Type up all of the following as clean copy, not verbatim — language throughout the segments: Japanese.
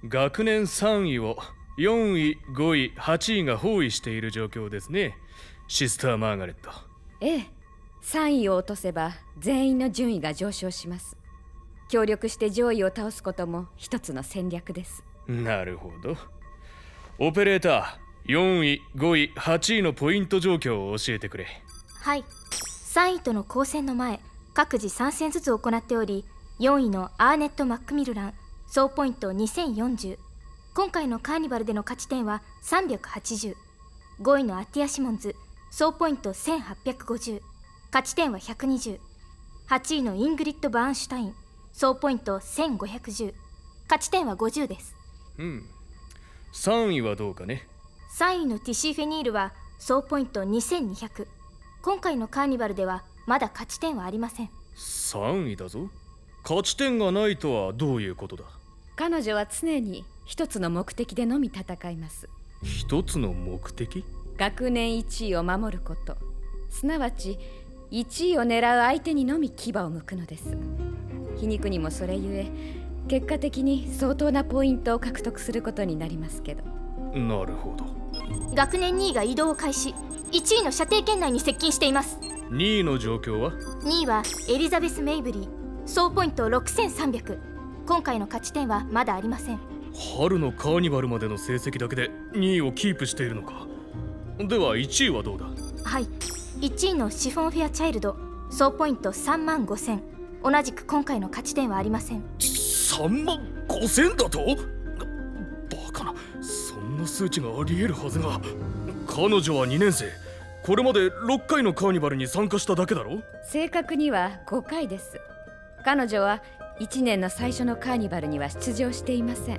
学年3位を4位、5位、8位が包囲している状況ですね、シスター・マーガレット。 ええ、3位を落とせば全員の順位が上昇します。協力して上位を倒すことも一つの戦略です。 なるほど。オペレーター、4位、5位、8位のポイント状況を教えてくれ。 はい、3位との交戦の前、各自3戦ずつ行っており、4位のアーネット・マックミルラン、総ポイント2040。今回のカーニバルでの勝ち点は380。5位のアティア・シモンズ、総ポイント1850。勝ち点は120。8位のイングリッド・バーンシュタイン、総ポイント1510。勝ち点は50です。 3位はどうかね。 3位のティシー・フェニールは総ポイント2200。今回のカーニバルではまだ勝ち点はありません。 3位だぞ。勝ち点がないとはどういうことだ。 彼女は常に一つの目的でのみ戦います。 一つの目的？ 学年1位を守ること、すなわち1位を狙う相手にのみ牙を向くのです。皮肉にもそれゆえ、結果的に相当なポイントを獲得することになりますけど。 なるほど。 学年2位が移動を開始、1位の射程圏内に接近しています。 2位の状況は？ 2位はエリザベス・メイブリー、総ポイント6300。今回の勝ち点はまだありません。 春のカーニバルまでの成績だけで2位をキープしているのか。では1位はどうだ？ はい、1位のシフォンフェア・チャイルド、総ポイント35000。同じく今回の勝ち点はありません。 35000だと？バカな、そんな数値があり得るはずが。彼女は2年生、これまで6回のカーニバルに参加しただけだろ？ 正確には5回です。彼女は1年の最初のカーニバルには出場していません。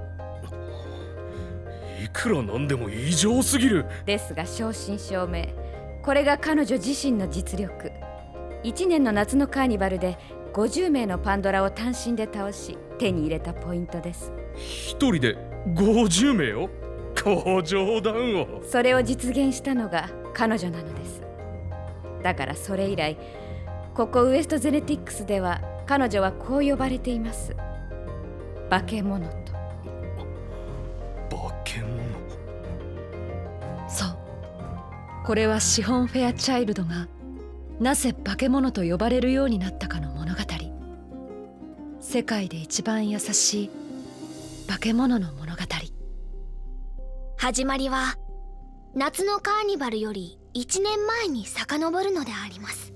いくらなんでも異常すぎる。 ですが正真正銘、これが彼女自身の実力。1年の夏のカーニバルで50名のパンドラを単身で倒し手に入れたポイントです。 一人で50名を？ご冗談を。 それを実現したのが彼女なのです。だからそれ以来、ここウエストゼネティックスでは彼女はこう呼ばれています。化け物と。 化け物？ そう、これはシホン・フェアチャイルドがなぜ化け物と呼ばれるようになったかの物語。世界で一番優しい化け物の物語。 始まりは夏のカーニバルより1年前に遡るのであります。